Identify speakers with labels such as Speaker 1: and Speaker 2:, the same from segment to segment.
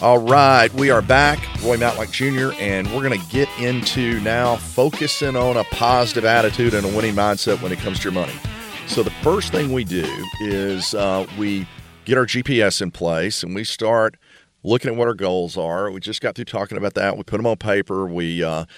Speaker 1: All right, we are back. Roy Matlock Jr., and we're going to get into now focusing on a positive attitude and a winning mindset when it comes to your money. So the first thing we do is we get our GPS in place, and we start looking at what our goals are. We just got through talking about that. We put them on paper. We,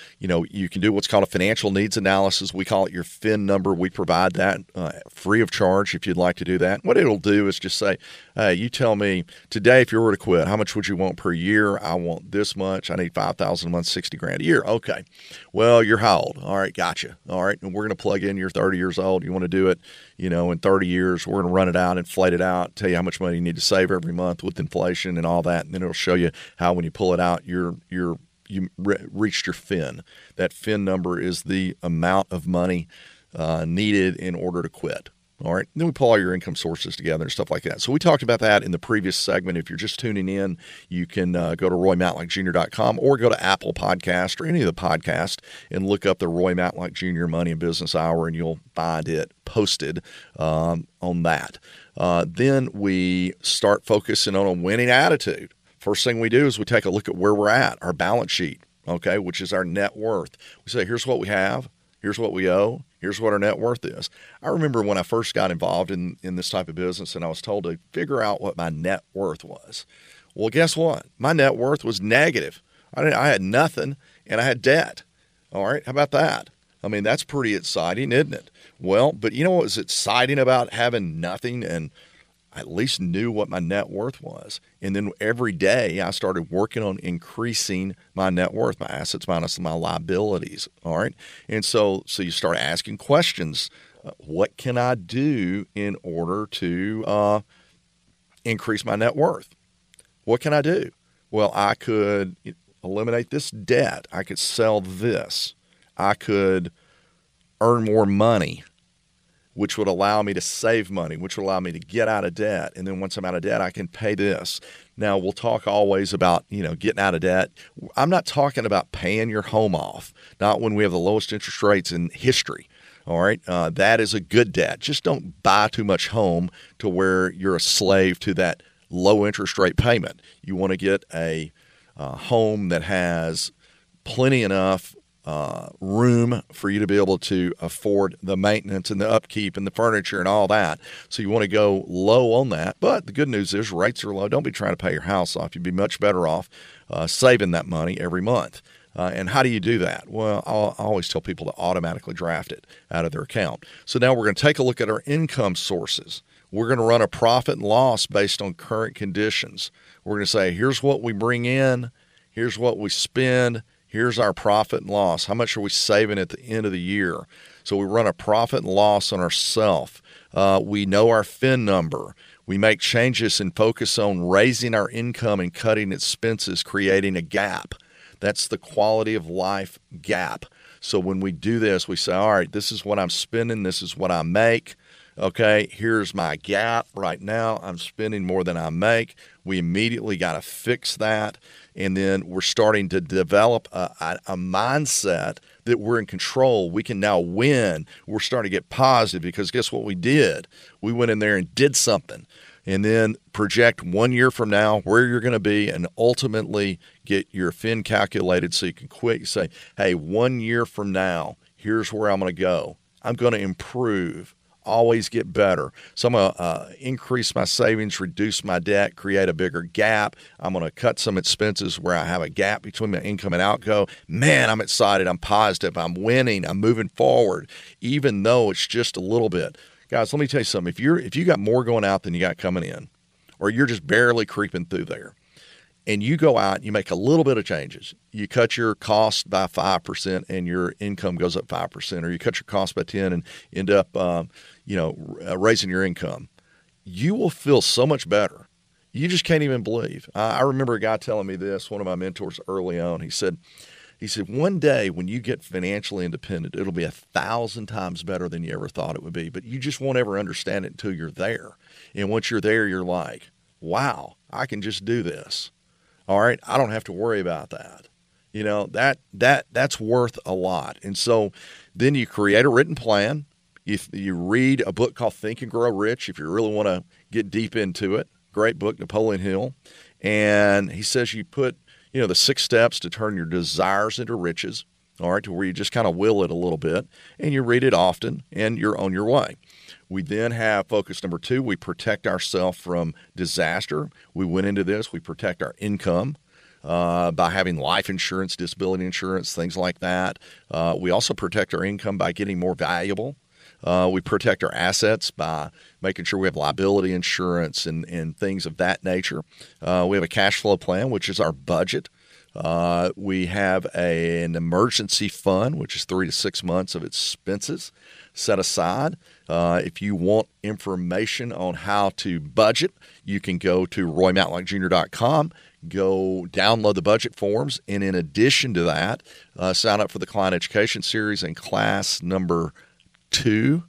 Speaker 1: you can do what's called a financial needs analysis. We call it your FIN number. We provide that free of charge if you'd like to do that. What it'll do is just say, hey, you tell me today if you were to quit, how much would you want per year? I want this much. I need $5,000 a month, $60,000 a year. Okay. Well, you're how old? All right, gotcha. All right, and we're going to plug in you're 30 years old. You want to do it, in 30 years. We're going to run it out, inflate it out, tell you how much money you need to save every month with inflation and all that. And then it'll show you how when you pull it out, you reached your FIN. That FIN number is the amount of money needed in order to quit. All right. Then we pull all your income sources together and stuff like that. So we talked about that in the previous segment. If you're just tuning in, you can go to roymatlockjr.com or go to Apple Podcast or any of the podcasts and look up the Roy Matlock Jr. Money and Business Hour, and you'll find it posted on that. Then we start focusing on a winning attitude. First thing we do is we take a look at where we're at, our balance sheet, okay, which is our net worth. We say, here's what we have. Here's what we owe. Here's what our net worth is. I remember when I first got involved in this type of business and I was told to figure out what my net worth was. Well, guess what? My net worth was negative. I had nothing and I had debt. All right. How about that? I mean, that's pretty exciting, isn't it? Well, but you know what was exciting about having nothing and I at least knew what my net worth was. And then every day I started working on increasing my net worth, my assets minus my liabilities. All right. And so you start asking questions. What can I do in order to increase my net worth? What can I do? Well, I could eliminate this debt. I could sell this. I could earn more money, which would allow me to save money, which would allow me to get out of debt. And then once I'm out of debt, I can pay this. Now, we'll talk always about, getting out of debt. I'm not talking about paying your home off, not when we have the lowest interest rates in history. All right. That is a good debt. Just don't buy too much home to where you're a slave to that low interest rate payment. You want to get a home that has plenty enough room for you to be able to afford the maintenance and the upkeep and the furniture and all that. So you want to go low on that. But the good news is rates are low. Don't be trying to pay your house off. You'd be much better off saving that money every month. And how do you do that? Well, I always tell people to automatically draft it out of their account. So now we're going to take a look at our income sources. We're going to run a profit and loss based on current conditions. We're going to say, here's what we bring in. Here's what we spend. Here's our profit and loss. How much are we saving at the end of the year? So we run a profit and loss on ourselves. We know our FIN number. We make changes and focus on raising our income and cutting expenses, creating a gap. That's the quality of life gap. So when we do this, we say, all right, this is what I'm spending. This is what I make. Okay, here's my gap. Right now, I'm spending more than I make. We immediately got to fix that. And then we're starting to develop a mindset that we're in control. We can now win. We're starting to get positive because guess what we did? We went in there and did something. And then project 1 year from now where you're going to be and ultimately get your FIN calculated so you can quit. You say, hey, 1 year from now, here's where I'm going to go. I'm going to improve. Always get better. So I'm going to increase my savings, reduce my debt, create a bigger gap. I'm going to cut some expenses where I have a gap between my income and outgo. Man, I'm excited. I'm positive. I'm winning. I'm moving forward, even though it's just a little bit. Guys, let me tell you something. If you got more going out than you got coming in, or you're just barely creeping through there, and you go out and you make a little bit of changes, you cut your cost by 5% and your income goes up 5%, or you cut your cost by 10 and end up raising your income, you will feel so much better. You just can't even believe. I remember a guy telling me this, one of my mentors early on. He said, one day when you get financially independent, it'll be 1,000 times better than you ever thought it would be, but you just won't ever understand it until you're there. And once you're there, you're like, wow, I can just do this. All right, I don't have to worry about that. That's worth a lot. And so then you create a written plan. If you read a book called Think and Grow Rich, if you really want to get deep into it, great book, Napoleon Hill. And he says you put, the 6 steps to turn your desires into riches, all right, to where you just kind of will it a little bit, and you read it often, and you're on your way. We then have focus number 2. We protect ourselves from disaster. We went into this. We protect our income by having life insurance, disability insurance, things like that. We also protect our income by getting more valuable. We protect our assets by making sure we have liability insurance and things of that nature. We have a cash flow plan, which is our budget. We have an emergency fund, which is 3 to 6 months of expenses set aside. If you want information on how to budget, you can go to roymatlockjr.com, go download the budget forms, and in addition to that, sign up for the Client Education Series, and class number 2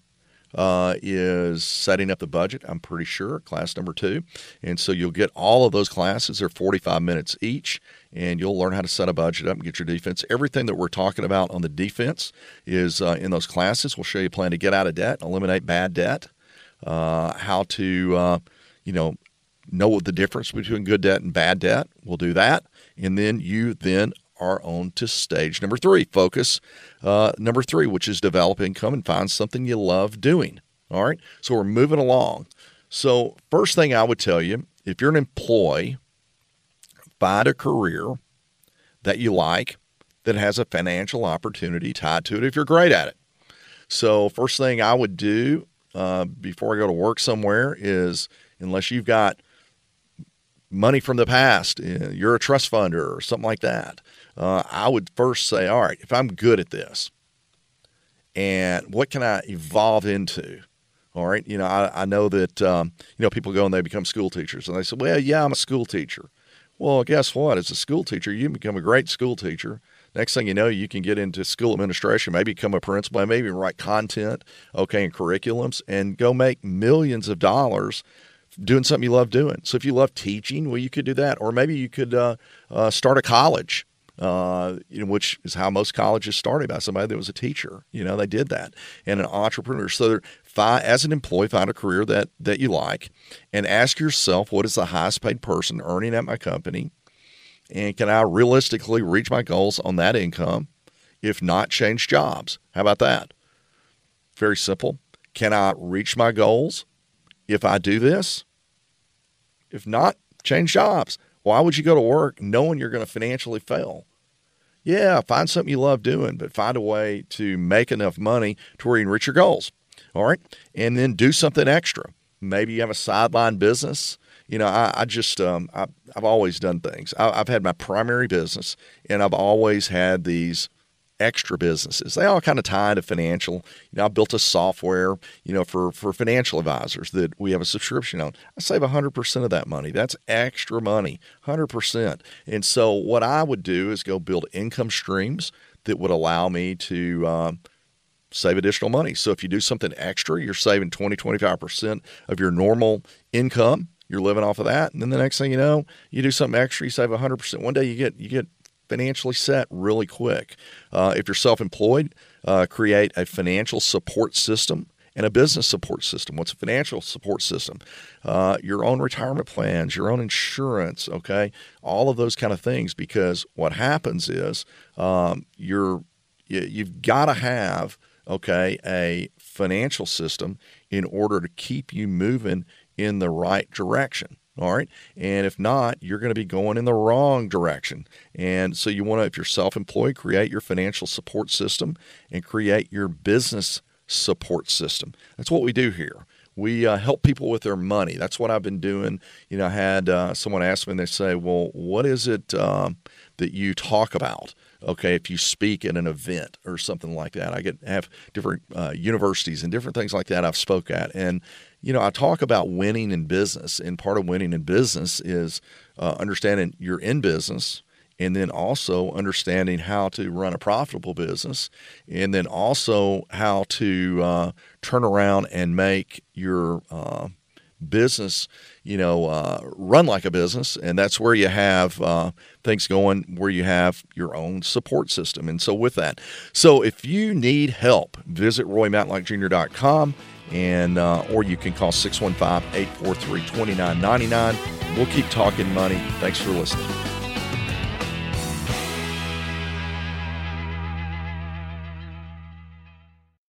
Speaker 1: is setting up the budget, I'm pretty sure, class number 2. And so you'll get all of those classes. They're 45 minutes each, and you'll learn how to set a budget up and get your defense. Everything that we're talking about on the defense is in those classes. We'll show you a plan to get out of debt, eliminate bad debt, how to, know what the difference between good debt and bad debt. We'll do that. And then you are on to stage number 3, focus number 3, which is develop income and find something you love doing. All right, so we're moving along. So first thing I would tell you, if you're an employee, find a career that you like that has a financial opportunity tied to it if you're great at it. So first thing I would do before I go to work somewhere is, unless you've got money from the past, you're a trust funder or something like that, I would first say, all right, if I'm good at this, and what can I evolve into? All right, I know that, people go and they become school teachers, and they say, well, yeah, I'm a school teacher. Well, guess what? As a school teacher, you can become a great school teacher. Next thing you know, you can get into school administration, maybe become a principal, and maybe write content, and curriculums, and go make millions of dollars doing something you love doing. So if you love teaching, well, you could do that. Or maybe you could start a college, which is how most colleges started, by somebody that was a teacher. They did that. And an entrepreneur. So as an employee, find a career that you like, and ask yourself, what is the highest paid person earning at my company? And can I realistically reach my goals on that income? If not, change jobs. How about that? Very simple. Can I reach my goals if I do this? If not, change jobs. Why would you go to work knowing you're going to financially fail? Yeah, find something you love doing, but find a way to make enough money to where you can reach your goals. All right? And then do something extra. Maybe you have a sideline business. I've always done things. I've had my primary business, and I've always had these extra businesses. They all kind of tie into financial. I built a software, for financial advisors that we have a subscription on. I save 100% of that money. That's extra money, 100%. And so what I would do is go build income streams that would allow me to save additional money. So if you do something extra, you're saving 20, 25% of your normal income. You're living off of that. And then the next thing you know, you do something extra, you save 100%. One day you get financially set really quick. If you're self-employed, create a financial support system and a business support system. What's a financial support system? Your own retirement plans, your own insurance, okay? All of those kind of things, because what happens is you've got to have, a financial system in order to keep you moving in the right direction. All right. And if not, you're going to be going in the wrong direction. And so you want to, if you're self-employed, create your financial support system and create your business support system. That's what we do here. We help people with their money. That's what I've been doing. I had someone ask me, and they say, well, what is it that you talk about? Okay, if you speak at an event or something like that. I have different universities and different things like that I've spoke at. And I talk about winning in business, and part of winning in business is understanding you're in business, and then also understanding how to run a profitable business, and then also how to turn around and make your business, run like a business. And that's where you have things going, where you have your own support system. And so with that, if you need help, visit RoyMatlockJr.com, and or you can call 615-843-2999. We'll keep talking money. Thanks for listening.